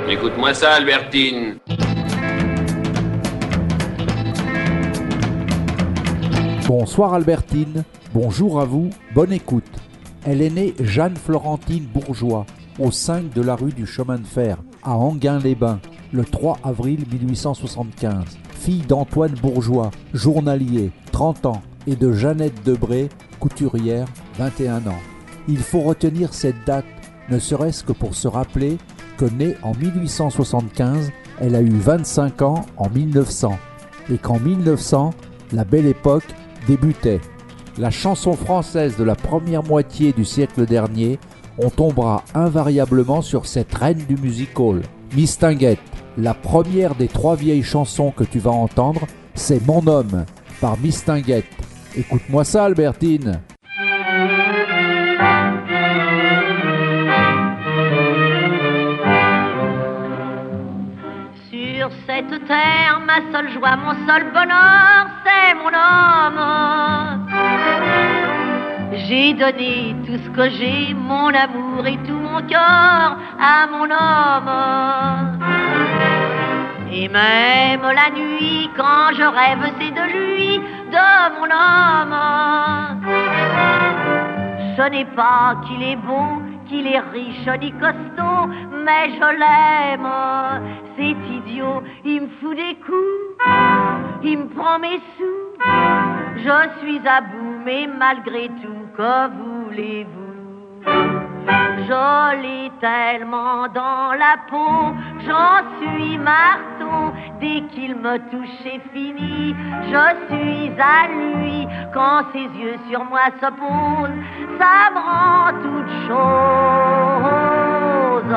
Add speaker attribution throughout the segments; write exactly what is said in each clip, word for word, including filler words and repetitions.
Speaker 1: Écoute-moi ça, Albertine.
Speaker 2: Bonsoir Albertine, bonjour à vous, bonne écoute. Elle est née Jeanne Florentine Bourgeois, au cinq de la rue du Chemin de Fer, à Enghien-les-Bains, le trois avril mille huit cent soixante-quinze. Fille d'Antoine Bourgeois, journalier, trente ans, et de Jeannette Debré, couturière, vingt et un ans. Il faut retenir cette date, ne serait-ce que pour se rappeler que née en mille huit cent soixante-quinze, elle a eu vingt-cinq ans en mille neuf cents, et qu'en mille neuf cents, la belle époque débutait. La chanson française de la première moitié du siècle dernier, on tombera invariablement sur cette reine du music-hall. Mistinguett, la première des trois vieilles chansons que tu vas entendre, c'est Mon homme, par Mistinguett. Écoute-moi ça, Albertine.
Speaker 3: Sur cette terre, ma seule joie, mon seul bonheur, c'est mon homme. J'ai donné tout ce que j'ai, mon amour et tout mon cœur à mon homme. Et même la nuit, quand je rêve, c'est de lui, de mon homme. Ce n'est pas qu'il est beau, qu'il est riche ni costaud, mais je l'aime. C'est idiot, il me fout des coups, il me prend mes sous. Je suis à bout, mais malgré tout, que voulez-vous? Je l'ai tellement dans la peau, j'en suis marteau. Dès qu'il me touche, c'est fini. Je suis à lui, quand ses yeux sur moi se posent, ça me rend toute chose.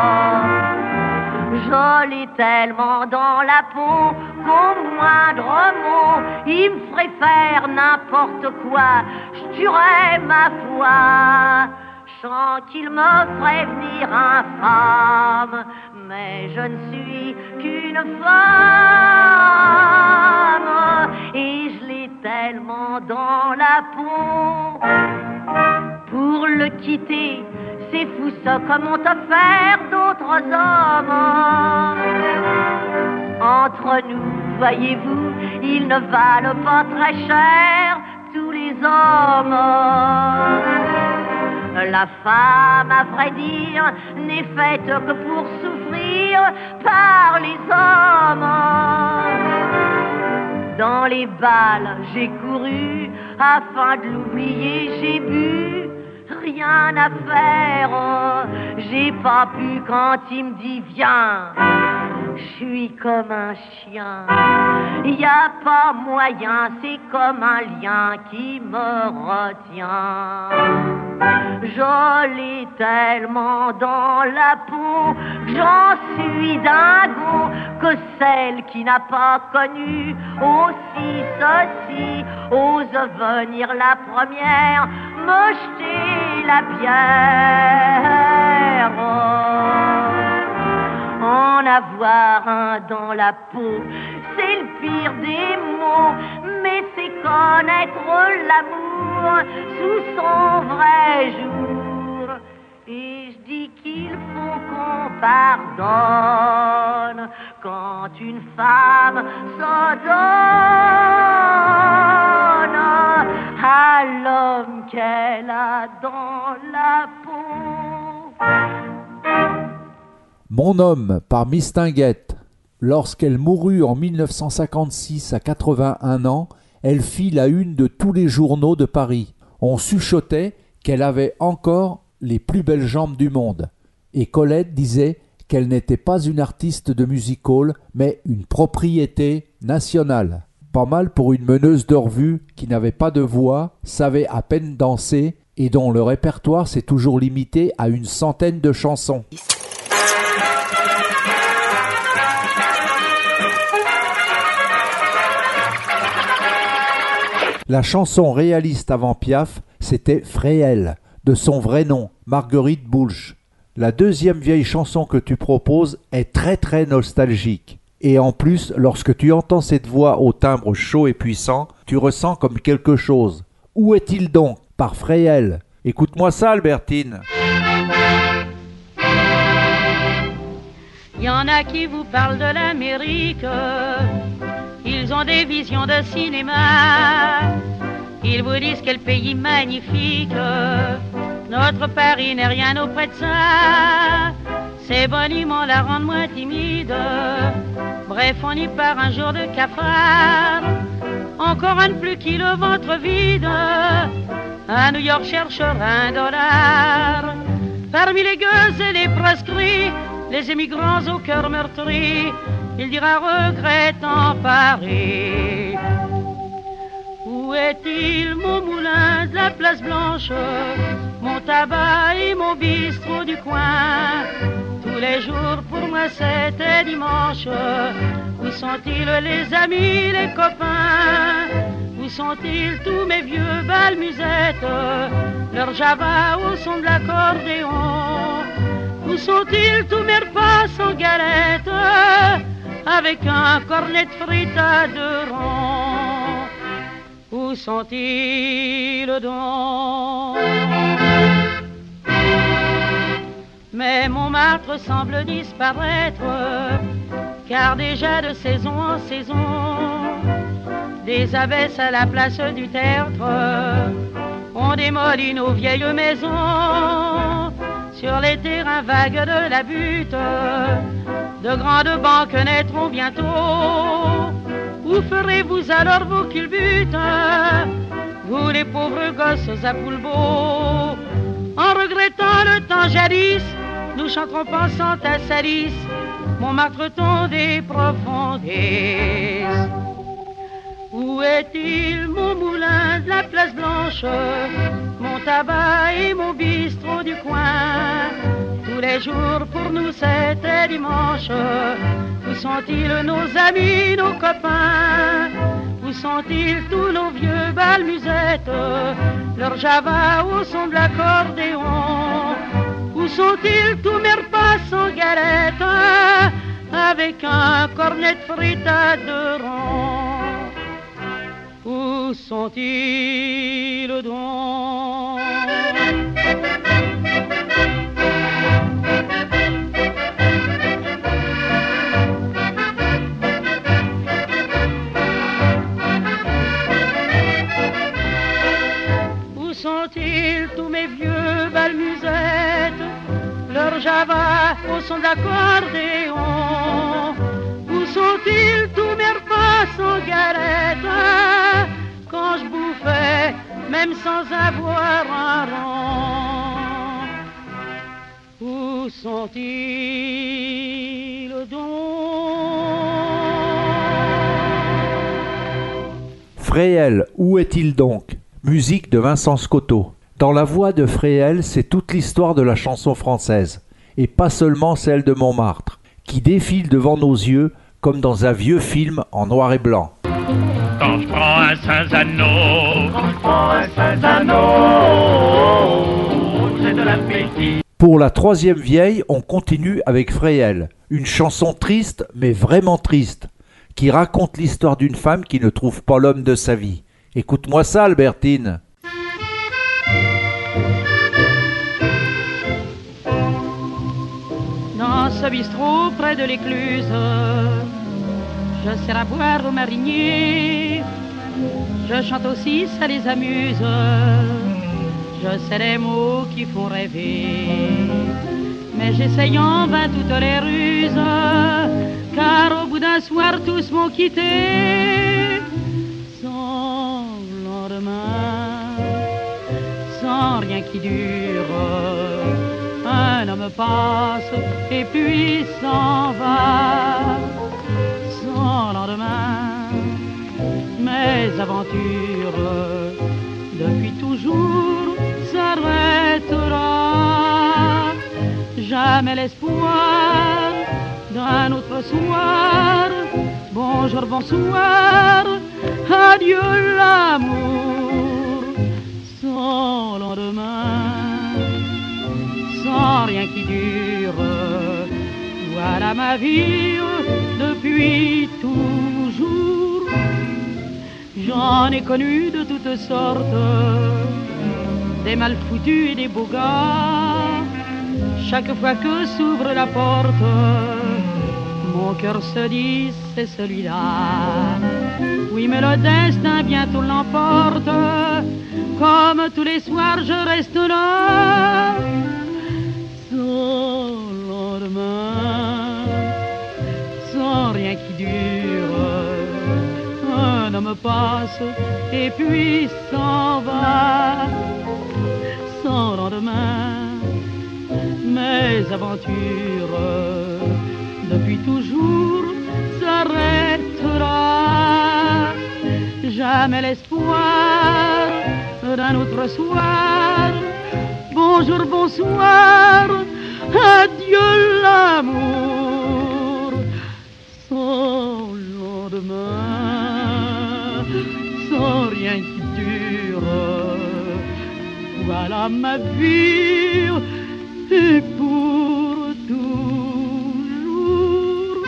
Speaker 3: Je l'ai tellement dans la peau qu'au moindre mot, il me ferait faire n'importe quoi. Je tuerais ma foi. Je sens qu'il me ferait venir infâme, mais je ne suis qu'une femme et je l'ai tellement dans la peau. Pour le quitter, c'est fou ça comme ont offert d'autres hommes. Entre nous, voyez-vous, ils ne valent pas très cher, tous les hommes. La femme, à vrai dire, n'est faite que pour souffrir par les hommes. Dans les balles, j'ai couru, afin de l'oublier, j'ai bu. Rien à faire, j'ai pas pu quand il me dit viens. Je suis comme un chien, y a pas moyen, c'est comme un lien qui me retient. Je l'ai tellement dans la peau, j'en suis dingo, que celle qui n'a pas connu aussi ceci ose venir la première me jeter la pierre. En avoir un dans la peau, c'est le pire des mots, mais c'est connaître l'amour sous son vrai jour. Et je dis qu'il faut qu'on pardonne quand une femme se donne à l'homme qu'elle a dans la peau.
Speaker 2: Mon homme, par Mistinguett. Lorsqu'elle mourut en mille neuf cent cinquante-six à quatre-vingt-un ans, elle fit la une de tous les journaux de Paris. On chuchotait qu'elle avait encore les plus belles jambes du monde. Et Colette disait qu'elle n'était pas une artiste de music-hall, mais une propriété nationale. Pas mal pour une meneuse de revue qui n'avait pas de voix, savait à peine danser et dont le répertoire s'est toujours limité à une centaine de chansons. La chanson réaliste avant Piaf, c'était Fréhel, de son vrai nom, Marguerite Boulch. La deuxième vieille chanson que tu proposes est très très nostalgique. Et en plus, lorsque tu entends cette voix au timbre chaud et puissant, tu ressens comme quelque chose. Où est-il donc? Par Fréhel. Écoute-moi ça, Albertine.
Speaker 4: y en a qui vous parlent de l'Amérique. Ils ont des visions de cinéma. Ils vous disent quel pays magnifique. Notre Paris n'est rien auprès de ça. Ces boniments la rendent moins timide. Bref, on y part un jour de cafard. Encore un de plus qui le ventre vide. À New York cherchera un dollar. Parmi les gueuses et les proscrits, les émigrants au cœur meurtri, il dira regrettant Paris. Où est-il mon moulin de la place Blanche, mon tabac et mon bistrot du coin? Tous les jours pour moi c'était dimanche. Où sont-ils les amis, les copains? Où sont-ils tous mes vieux balmusettes, leur java au son de l'accordéon? Où sont-ils tous mes repas sans galette, avec un cornet de frites à deux ronds? Où sont-ils donc? Mais Montmartre semble disparaître, car déjà de saison en saison, des abbesses à la place du tertre, on démolit nos vieilles maisons. Sur les terrains vagues de la butte, de grandes banques naîtront bientôt. Où ferez-vous alors vos culbutes, vous les pauvres gosses à Poulbeau? En regrettant le temps jadis, nous chanterons pensant à Salis, Montmartre-ton des profondis. Où est-il mon moulin de la place Blanche, mon tabac et mon bistrot du coin? Tous les jours pour nous c'était dimanche. Où sont-ils nos amis, nos copains? Où sont-ils tous nos vieux balmusettes, leur java au son de l'accordéon? Où sont-ils tous mes repas sans galette, avec un cornet de frites à deux ronds? Où sont-ils donc? Où sont-ils tous mes vieux balmusettes, leur java au son de l'accordéon? Où sont-ils tous mes repas sans galette, quand je bouffais même sans avoir un rang? Où sont-ils donc?
Speaker 2: Fréhel, où est-il donc? Musique de Vincent Scotto. Dans la voix de Fréhel, c'est toute l'histoire de la chanson française, et pas seulement celle de Montmartre, qui défile devant nos yeux comme dans un vieux film en noir et blanc.
Speaker 5: Quand je prends un Saint-Zano, quand je prends un Saint-Zano, c'est de l'appétit.
Speaker 2: Pour la troisième vieille, on continue avec Fréhel, une chanson triste mais vraiment triste, qui raconte l'histoire d'une femme qui ne trouve pas l'homme de sa vie. Écoute-moi ça, Albertine.
Speaker 4: Dans ce bistrot près de l'écluse, je sers à boire aux mariniers. Je chante aussi, ça les amuse. Je sais les mots qui font rêver, mais j'essaye en vain toutes les ruses, car au bout d'un soir tous m'ont quitté. Sans lendemain, sans rien qui dure, un homme passe et puis s'en va. Sans lendemain, mes aventures depuis toujours s'arrêtera. Jamais l'espoir d'un autre soir. Bonjour, bonsoir, adieu l'amour. Sans lendemain, sans rien qui dure, voilà ma vie depuis toujours. J'en ai connu de toutes sortes, des mal foutus et des beaux gars. Chaque fois que s'ouvre la porte, mon cœur se dit c'est celui-là. Oui, mais le destin bientôt l'emporte. Comme tous les soirs je reste là. Sans lendemain, sans rien qui dure. Un homme passe et puis s'en va. Sans lendemain, mes aventures depuis toujours s'arrêtent là. Jamais l'espoir d'un autre soir. Bonjour, bonsoir, adieu l'amour. Sans lendemain, sans rien qui dure. Voilà ma vie et pour toujours.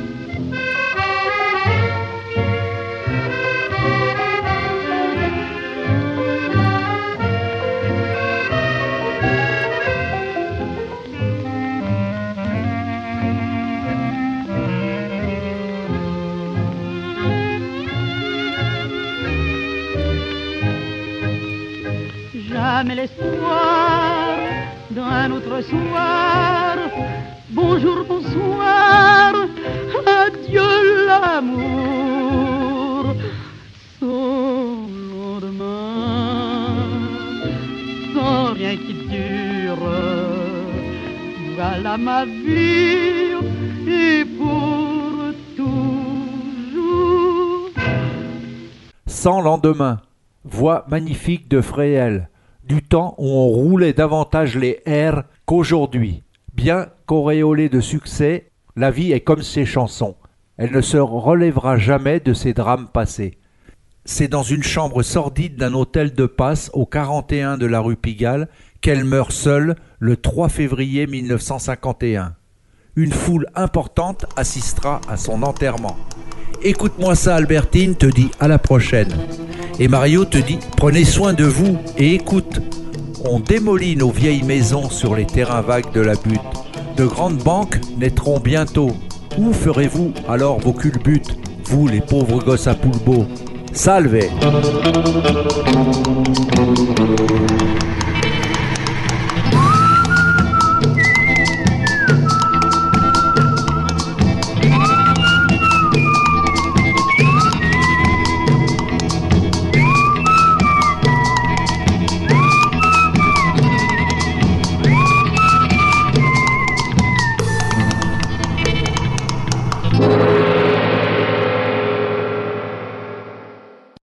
Speaker 4: Jamais l'espoir d'un autre soir. Bonjour, bonsoir, adieu l'amour. Sans lendemain, sans rien qui dure. Voilà ma vie et pour toujours.
Speaker 2: Sans lendemain, voix magnifique de Fréhel, du temps où on roulait davantage les airs qu'aujourd'hui. Bien qu'auréolée de succès, la vie est comme ses chansons. Elle ne se relèvera jamais de ses drames passés. C'est dans une chambre sordide d'un hôtel de passe au quarante et un de la rue Pigalle qu'elle meurt seule le trois février mille neuf cent cinquante et un. Une foule importante assistera à son enterrement. Écoute-moi ça, Albertine te dit à la prochaine. Et Mario te dit prenez soin de vous et écoute. On démolit nos vieilles maisons sur les terrains vagues de la butte. De grandes banques naîtront bientôt. Où ferez-vous alors vos culbutes, vous les pauvres gosses à Poulbeau? Salve!